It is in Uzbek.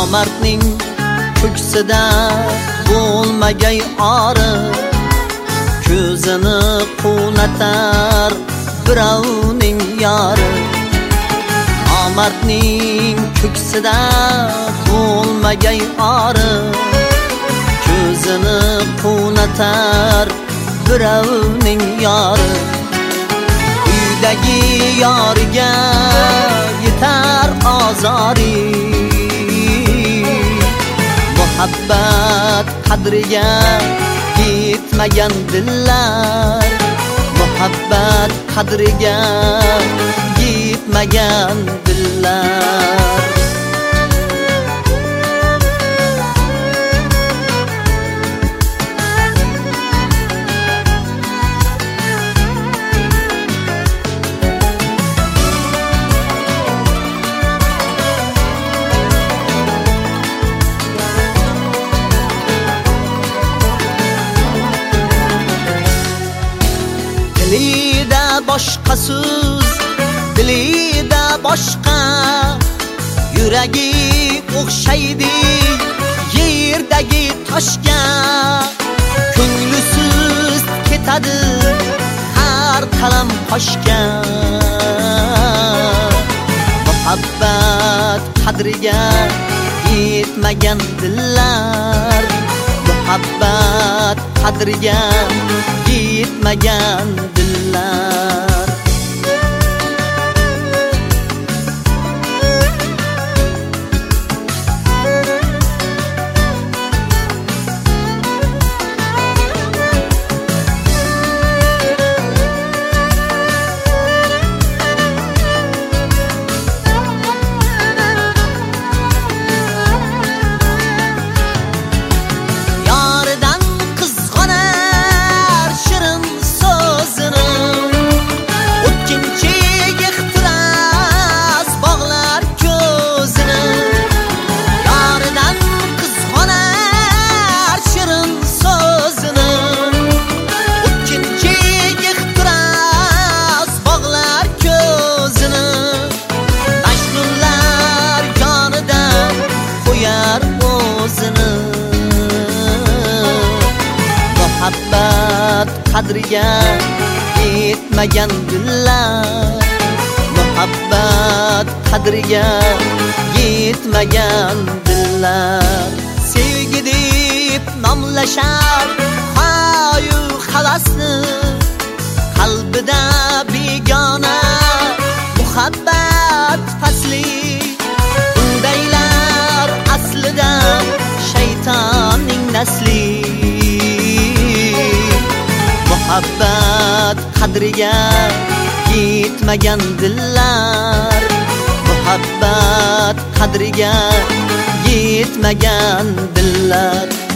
nomardning ko'ksida bo'lmagay ori, ko'zini qunatar birovning yori. Nomardning ko'ksida bo'lmagay ori, ko'zini qunatar birovning yori. Uydagi yoriga yetar ozori, muhabbat qadriga yetmagan dillar, muhabbat qadriga yetmagan dillar. Dilida boshqa so'z, dilida boshqa, yuragi o'xshaydi yerdagi toshga. Ko'nglisiz ketadi har qalam qoshga. Muhabbat qadriga yetmagan dillar, muhabbat qadriga yetmagan dillar. Muhabbat qadriga yetmagan dillar, muhabbat qadriga yetmagan dillar. Sevgi deb nomlashar hayu havasni, qalbida begona muhabbat fasli. Undaylar aslida shaytonning nasli. Muhabbat qadriga yetmagan dillar, muhabbat qadriga yetmagan dillar.